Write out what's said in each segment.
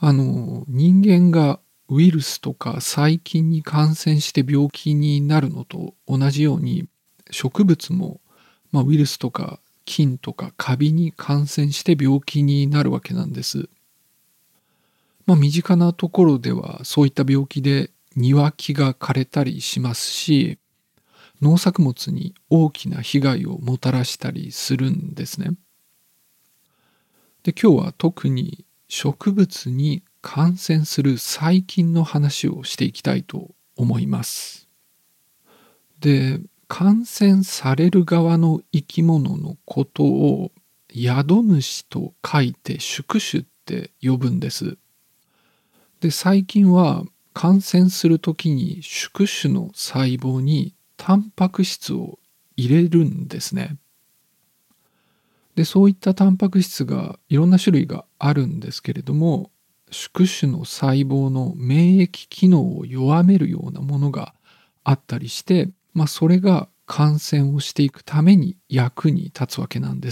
人間がウイルスとか細菌に感染して病気になるのと同じように、植物も、ウイルスとか菌とかカビに感染して病気になるわけなんです。身近なところではそういった病気で庭木が枯れたりしますし、農作物に大きな被害をもたらしたりするんですね。で、今日は特に植物に感染する細菌の話をしていきたいと思います。で、感染される側の生き物のことを宿主と書いて宿主って呼ぶんです。で、細菌は感染するときに宿主の細胞にタンパク質を入れるんですね。で、そういったタンパク質がいろんな種類があるんですけれども、宿主の細胞の免疫機能を弱めるようなものがあったりして、それが感染をしていくために役に立つわけなんです。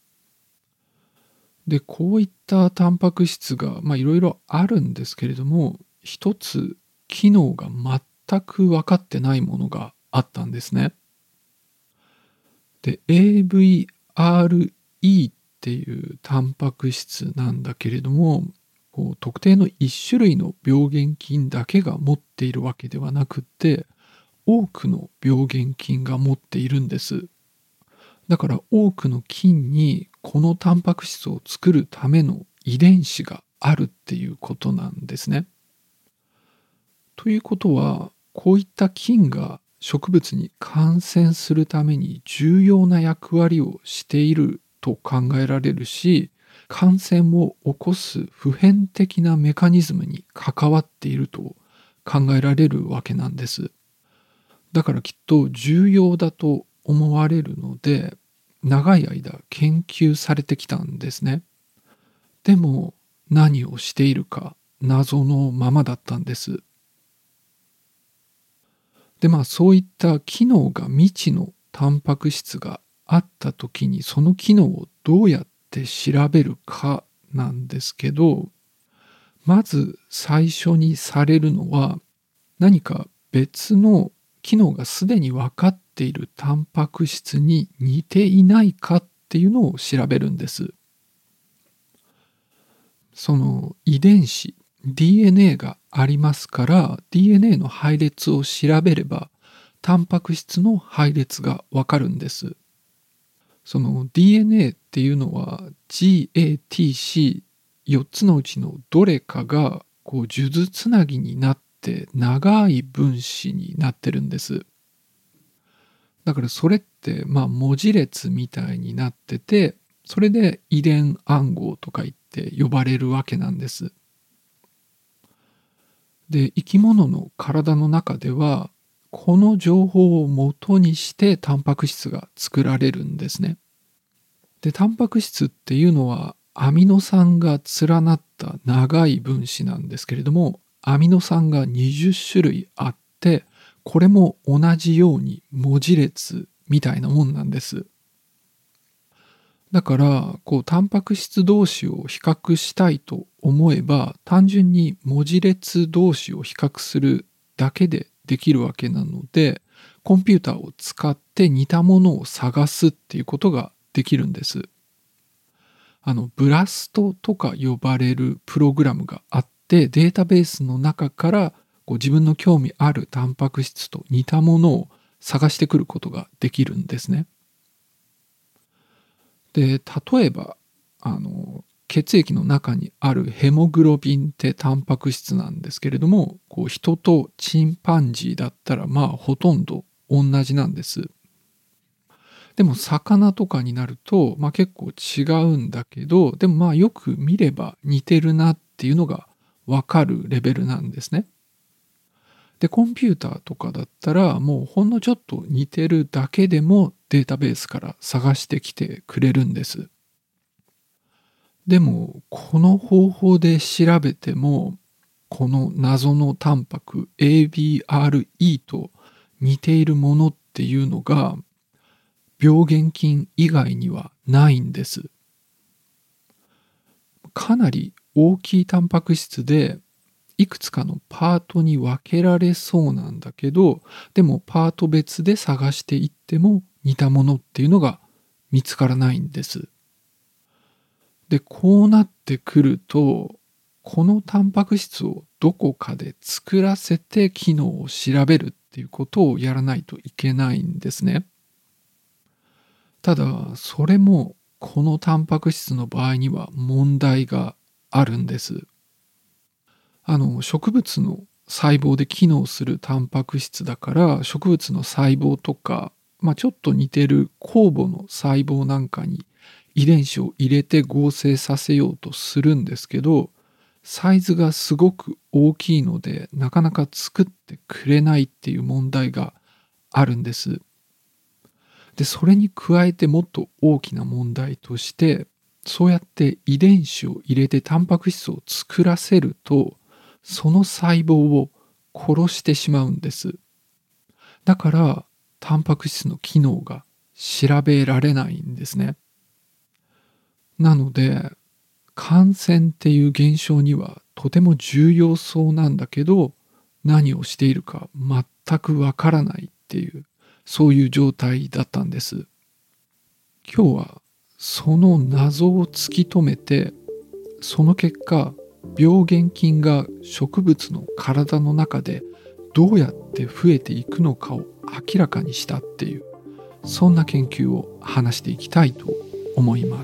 で、こういったタンパク質がいろいろあるんですけれども、一つ機能が全く分かってないものがあったんですね。で、AVRE っていうタンパク質なんだけれども、特定の一種類の病原菌だけが持っているわけではなくって、多くの病原菌が持っているんです。だから多くの菌にこのタンパク質を作るための遺伝子があるっていうことなんですね。ということは、こういった菌が植物に感染するために重要な役割をしていると考えられるし、感染を起こす普遍的なメカニズムに関わっていると考えられるわけなんです。だからきっと重要だと思われるので、長い間研究されてきたんですね。でも何をしているか謎のままだったんです。で、そういった機能が未知のタンパク質があった時に、その機能をどうやって調べるかなんですけど、まず最初にされるのは、何か別の機能がすでに分かっているタンパク質に似ていないかっていうのを調べるんです。その遺伝子、DNA がありますから、DNA の配列を調べれば、タンパク質の配列がわかるんです。その DNA っていうのは GATC4 つのうちのどれかが数珠つなぎになって長い分子になってるんです。だからそれって文字列みたいになってて、それで遺伝暗号とか言って呼ばれるわけなんです。で、生き物の体の中では、この情報を元にしてタンパク質が作られるんですね。で、タンパク質っていうのはアミノ酸が連なった長い分子なんですけれども、アミノ酸が20種類あって、これも同じように文字列みたいなもんなんです。だから、タンパク質同士を比較したいと思えば、単純に文字列同士を比較するだけでできるわけなので、コンピューターを使って似たものを探すっていうことができるんです。ブラストとか呼ばれるプログラムがあって、データベースの中から自分の興味あるタンパク質と似たものを探してくることができるんですね。で、例えば、血液の中にあるヘモグロビンってタンパク質なんですけれども、人とチンパンジーだったらほとんど同じなんです。でも魚とかになると、結構違うんだけど、でもよく見れば似てるなっていうのがわかるレベルなんですね。で、コンピューターとかだったら、もうほんのちょっと似てるだけでもデータベースから探してきてくれるんです。でも、この方法で調べても、この謎のタンパク ABRE と似ているものっていうのが、病原菌以外にはないんです。考かなり大きいタンパク質でいくつかのパートに分けられそうなんだけど、でもパート別で探していっても似たものっていうのが見つからないんです。で、こうなってくると、このタンパク質をどこかで作らせて機能を調べるっていうことをやらないといけないんですね。ただ、それもこのタンパク質の場合には問題があるんです。植物の細胞で機能するタンパク質だから、植物の細胞とか、ちょっと似てる酵母の細胞なんかに遺伝子を入れて合成させようとするんですけど、サイズがすごく大きいので、なかなか作ってくれないっていう問題があるんです。で、それに加えてもっと大きな問題として、そうやって遺伝子を入れてタンパク質を作らせると、その細胞を殺してしまうんです。だから、タンパク質の機能が調べられないんですね。なので、感染っていう現象にはとても重要そうなんだけど、何をしているか全くわからないっていう、そういう状態だったんです。今日はその謎を突き止めて、その結果、病原菌が植物の体の中でどうやって増えていくのかを明らかにしたっていう、そんな研究を話していきたいと思います。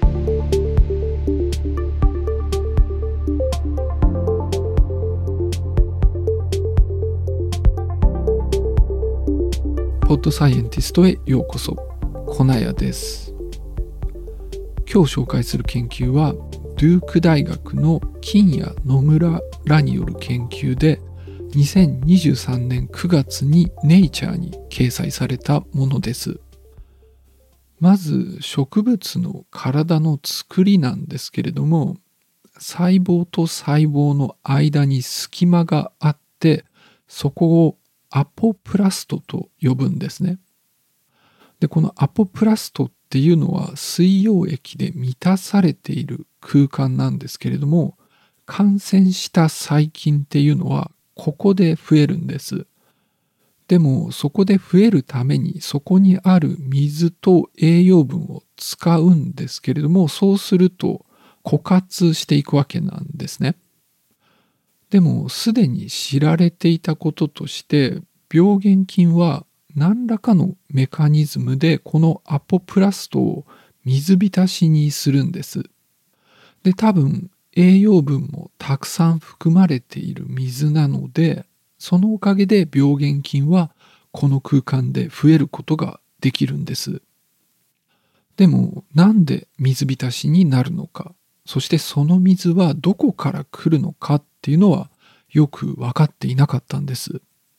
ポッドサイエンティストへようこそ。コナヤです。今日紹介する研究はデューク大学の金谷野村らによる研究で、2023年9月にネイチャーに掲載されたものです。まず植物の体の作りなんですけれども、細胞と細胞の間に隙間があって、そこをアポプラストと呼ぶんですね。で、このアポプラストっていうのは水溶液で満たされている空間なんですけれども、感染した細菌っていうのはここで増えるんです。でもそこで増えるためにそこにある水と栄養分を使うんですけれども、そうすると枯渇していくわけなんですね。でもすでに知られていたこととして、病原菌は何らかのメカニズムでこのアポプラストを水浸しにするんです。で、多分栄養分もたくさん含まれている水なので、そのおかげで病原菌はこの空間で増えることができるんです。でもなんで水浸しになるのか、そしてその水はどこから来るのかっていうのはよく分かっていなかったんです。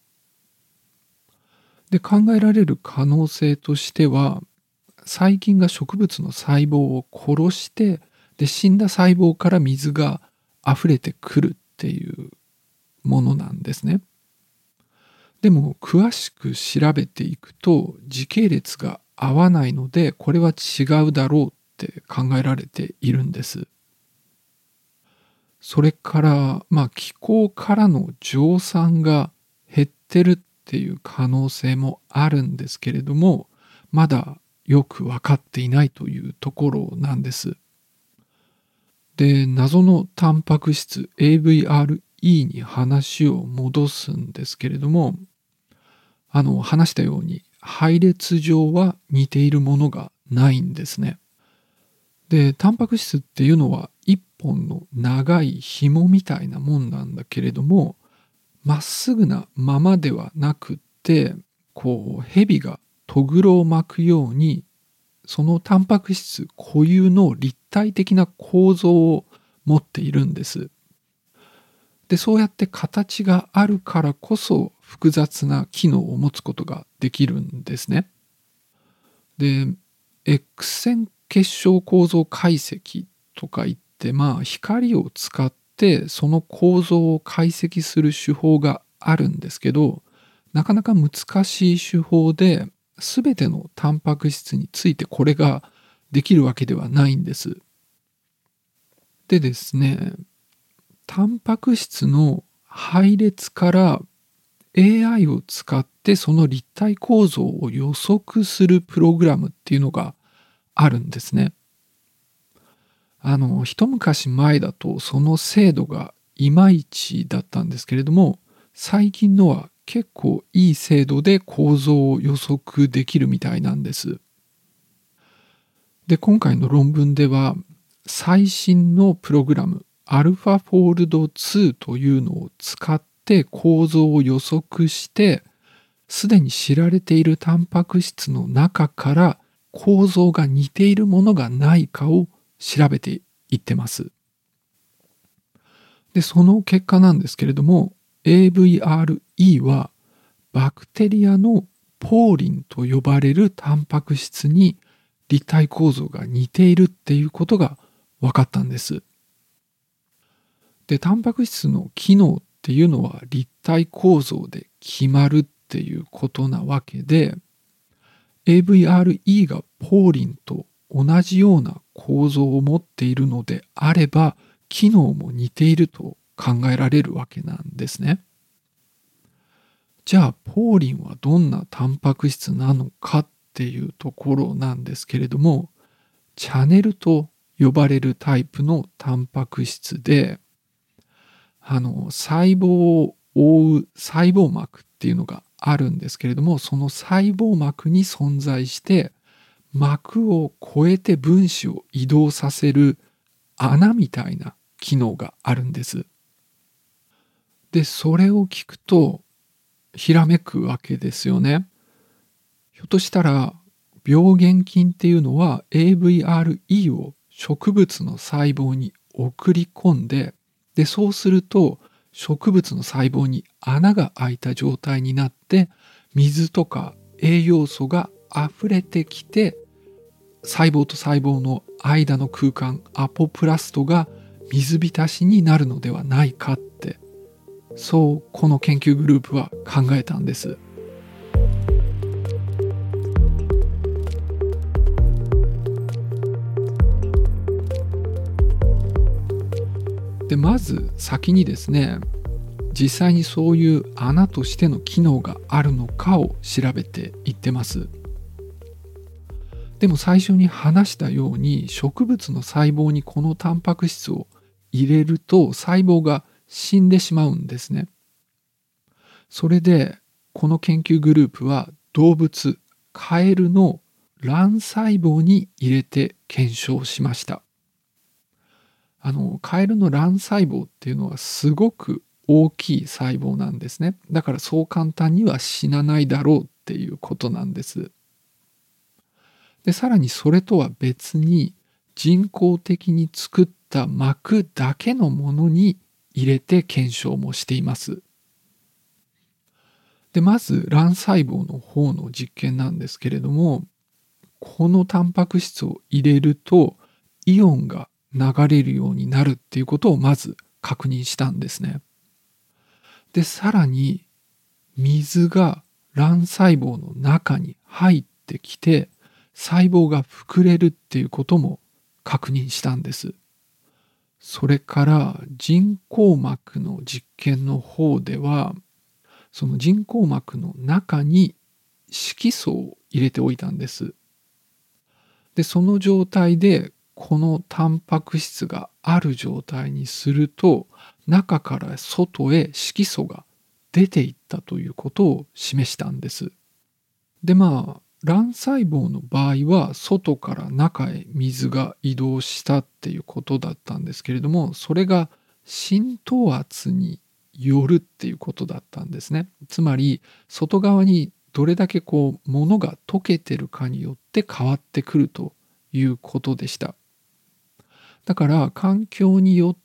で、考えられる可能性としては、細菌が植物の細胞を殺して、で、死んだ細胞から水が溢れてくるっていうものなんですね。でも、詳しく調べていくと、時系列が合わないので、これは違うだろうって考えられているんです。それから、気候からの蒸散が減ってるっていう可能性もあるんですけれども、まだよく分かっていないというところなんです。で、謎のタンパク質 AVRE に話を戻すんですけれども、話したように配列上は似ているものがないんですね。で、タンパク質っていうのは一本の長い紐みたいなもんなんだけれども、まっすぐなままではなくって、蛇がとぐろを巻くように、そのタンパク質固有の立体的な構造を持っているんです。で、そうやって形があるからこそ複雑な機能を持つことができるんですね。で、X 線結晶構造解析とか言って、光を使ってその構造を解析する手法があるんですけど、なかなか難しい手法で、全てのタンパク質についてこれができるわけではないんです。 でですね、タンパク質の配列から AI を使ってその立体構造を予測するプログラムっていうのがあるんですね。一昔前だとその精度がいまいちだったんですけれども、最近のは結構いい精度で構造を予測できるみたいなんです。で、今回の論文では、最新のプログラム、アルファフォールド2というのを使って構造を予測して、すでに知られているタンパク質の中から構造が似ているものがないかを調べていってます。で、その結果なんですけれども、AVRE はバクテリアのポーリンと呼ばれるタンパク質に立体構造が似ているっていうことが分かったんです。で、タンパク質の機能っていうのは立体構造で決まるっていうことなわけで、AVRE がポーリンと同じような構造を持っているのであれば、機能も似ていると考えられるわけなんですね。じゃあ、ポーリンはどんなタンパク質なのかっていうところなんですけれども、チャネルと呼ばれるタイプのタンパク質で、細胞を覆う細胞膜っていうのがあるんですけれども、その細胞膜に存在して、膜を越えて分子を移動させる穴みたいな機能があるんです。で、それを聞くと、ひらめくわけですよね。ひょっとしたら、病原菌っていうのは AVRE を植物の細胞に送り込んで、で、そうすると植物の細胞に穴が開いた状態になって、水とか栄養素が溢れてきて、細胞と細胞の間の空間、アポプラストが水浸しになるのではないかって、そうこの研究グループは考えたんです。で、まず先にですね、実際にそういう穴としての機能があるのかを調べていってます。でも最初に話したように植物の細胞にこのタンパク質を入れると細胞が死んでしまうんですね。それでこの研究グループは動物、カエルの卵細胞に入れて検証しました。カエルの卵細胞っていうのはすごく大きい細胞なんですね。だからそう簡単には死なないだろうっていうことなんです。で、さらにそれとは別に人工的に作った膜だけのものに入れて検証もしています。で、まず卵細胞の方の実験なんですけれども、このタンパク質を入れるとイオンが流れるようになるっていうことをまず確認したんですね。で、さらに水が卵細胞の中に入ってきて細胞が膨れるっていうことも確認したんです。それから人工膜の実験の方では、その人工膜の中に色素を入れておいたんです。で、その状態でこのタンパク質がある状態にすると、中から外へ色素が出ていったということを示したんです。で、卵細胞の場合は外から中へ水が移動したっていうことだったんですけれども、それが浸透圧によるっていうことだったんですね。つまり外側にどれだけ物が溶けてるかによって変わってくるということでした。だから環境によって、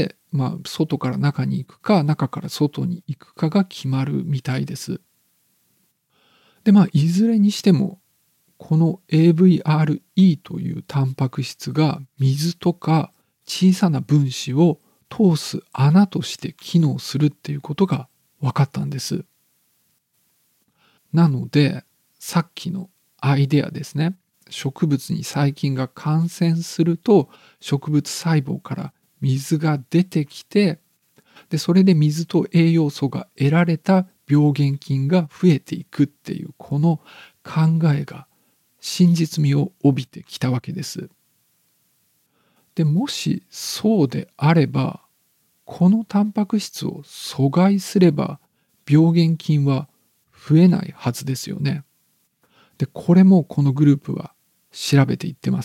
外から中に行くか中から外に行くかが決まるみたいです。で、いずれにしてもこの AVRE というタンパク質が水とか小さな分子を通す穴として機能するっていうことが分かったんです。なので、さっきのアイデアですね。植物に細菌が感染すると植物細胞から水が出てきて、でそれで水と栄養素が得られた病原菌が増えていくっていう、この考えが真実味を帯びてきたわけです。でもしそうであれば、このタンパク質を阻害すれば病原菌は増えないはずですよね。でこれもこのグループは調べていってます。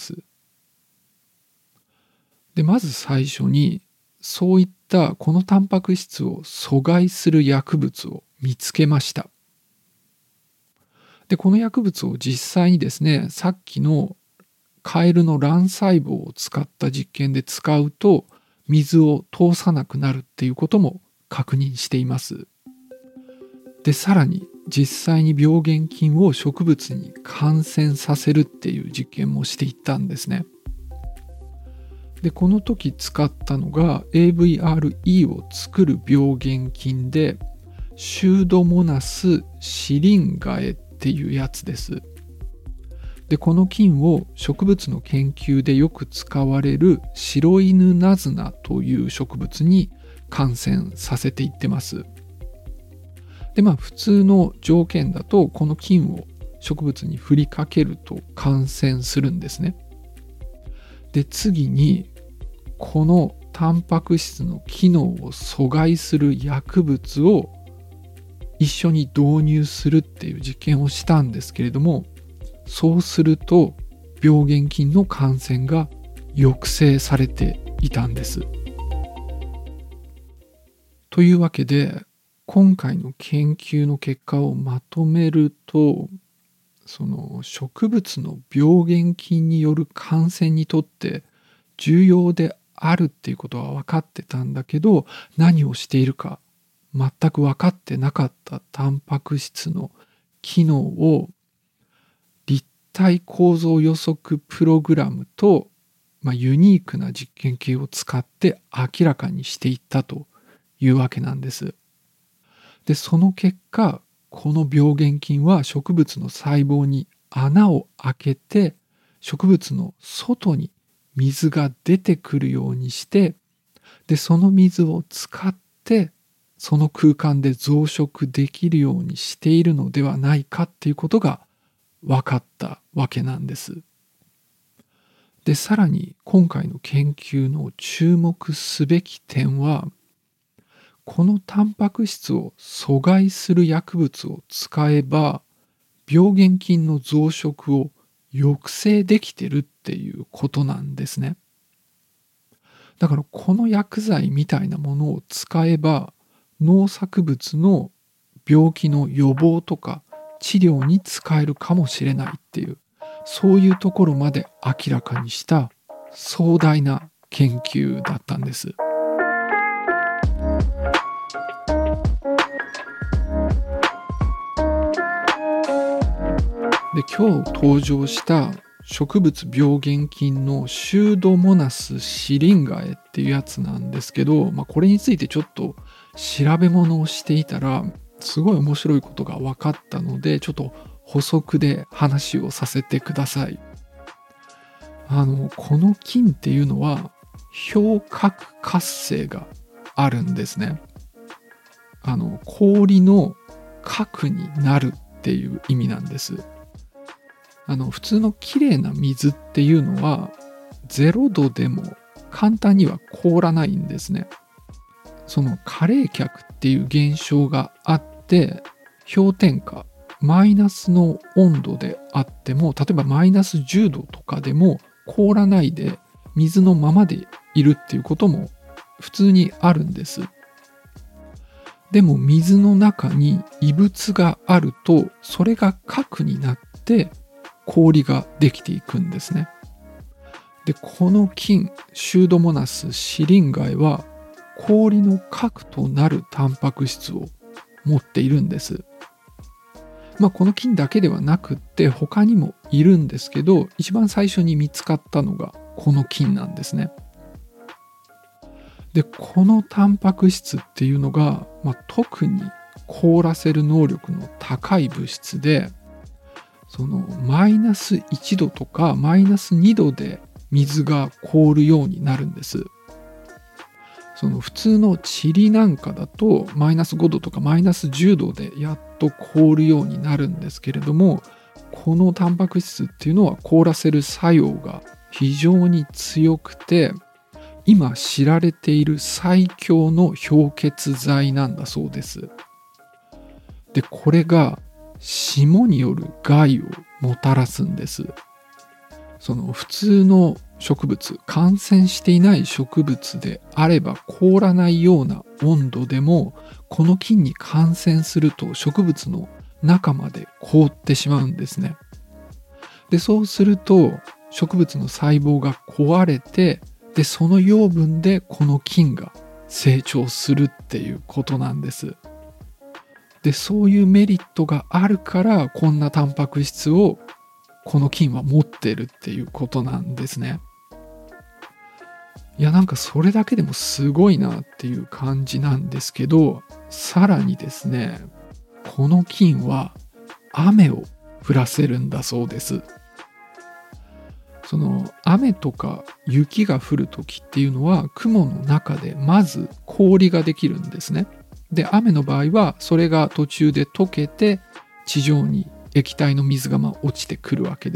でまず最初に、そういったこのタンパク質を阻害する薬物を見つけました。でこの薬物を実際にですね、さっきのカエルの卵細胞を使った実験で使うと、水を通さなくなるっていうことも確認しています。でさらに実際に病原菌を植物に感染させるっていう実験もしていったんですね。でこの時使ったのが AVRE を作る病原菌で、シュードモナス・シリンガエっていうやつです。でこの菌を植物の研究でよく使われるシロイヌナズナという植物に感染させていってます。で普通の条件だと、この菌を植物に振りかけると感染するんですね。で次にこのタンパク質の機能を阻害する薬物を一緒に導入するっていう実験をしたんですけれども、そうすると病原菌の感染が抑制されていたんです。というわけで、今回の研究の結果をまとめると、その植物の病原菌による感染にとって重要であるっていうことは分かってたんだけど、何をしているか全く分かってなかったタンパク質の機能を立体構造予測プログラムと、ユニークな実験系を使って明らかにしていったというわけなんです。でその結果、この病原菌は植物の細胞に穴を開けて、植物の外に水が出てくるようにして、でその水を使ってその空間で増殖できるようにしているのではないかっていうことが分かったわけなんです。でさらに今回の研究の注目すべき点は、このタンパク質を阻害する薬物を使えば病原菌の増殖を抑制できてるっていうことなんですね。だからこの薬剤みたいなものを使えば、農作物の病気の予防とか治療に使えるかもしれないっていう、そういうところまで明らかにした壮大な研究だったんです。で今日登場した植物病原菌のシュードモナス・シリンガエっていうやつなんですけど、これについてちょっと調べ物をしていたらすごい面白いことが分かったので、ちょっと補足で話をさせてください。この菌っていうのは氷核活性があるんですね。氷の核になるっていう意味なんです。普通のきれいな水っていうのは0度でも簡単には凍らないんですね。その過冷却っていう現象があって、氷点下マイナスの温度であっても、例えばマイナス10度とかでも凍らないで水のままでいるっていうことも普通にあるんです。でも水の中に異物があると、それが核になって氷ができていくんですね。でこの菌シュードモナス・シリンガエは氷の核となるタンパク質を持っているんです。この菌だけではなくって他にもいるんですけど、一番最初に見つかったのがこの菌なんですね。でこのタンパク質っていうのが、特に凍らせる能力の高い物質で、そのマイナス1度とかマイナス2度で水が凍るようになるんです。 その普通の塵なんかだとマイナス5度とかマイナス10度でやっと凍るようになるんですけれども、このタンパク質っていうのは凍らせる作用が非常に強くて、今知られている最強の氷結剤なんだそうです。で、これが霜による害をもたらすんです。その普通の植物、感染していない植物であれば凍らないような温度でも、この菌に感染すると植物の中まで凍ってしまうんですね。で、そうすると植物の細胞が壊れて、で、その養分でこの菌が成長するっていうことなんです。で、そういうメリットがあるから、こんなタンパク質をこの菌は持ってるっていうことなんですね。いや、なんかそれだけでもすごいなっていう感じなんですけど、さらにですね、この菌は雨を降らせるんだそうです。その雨とか雪が降るときっていうのは、雲の中でまず氷ができるんですね。で、雨の場合はそれが途中で溶けて地上に液体の水が落ちてくるわけです。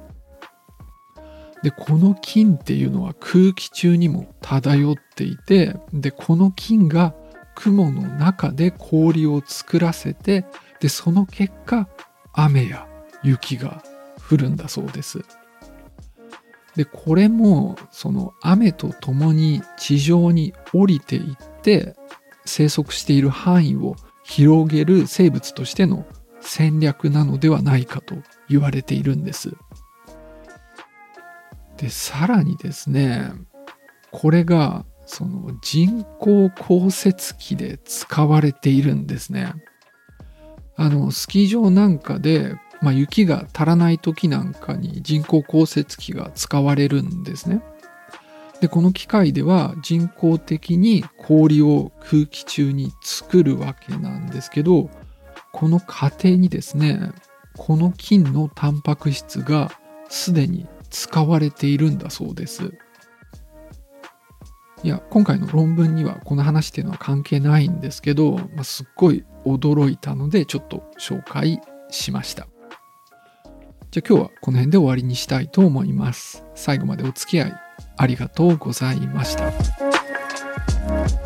で、この菌っていうのは空気中にも漂っていて、で、この菌が雲の中で氷を作らせて、で、その結果雨や雪が降るんだそうです。で、これもその雨とともに地上に降りていって生息している範囲を広げる生物としての戦略なのではないかと言われているんです。で、さらにですね、これがその人工降雪機で使われているんですね。スキー場なんかで、雪が足らない時なんかに人工降雪機が使われるんですね。で、この機械では人工的に氷を空気中に作るわけなんですけど、この過程にですね、この菌のタンパク質がすでに使われているんだそうです。いや、今回の論文にはこの話っていうのは関係ないんですけど、すっごい驚いたのでちょっと紹介しました。じゃあ今日はこの辺で終わりにしたいと思います。最後までお付き合いありがとうございました。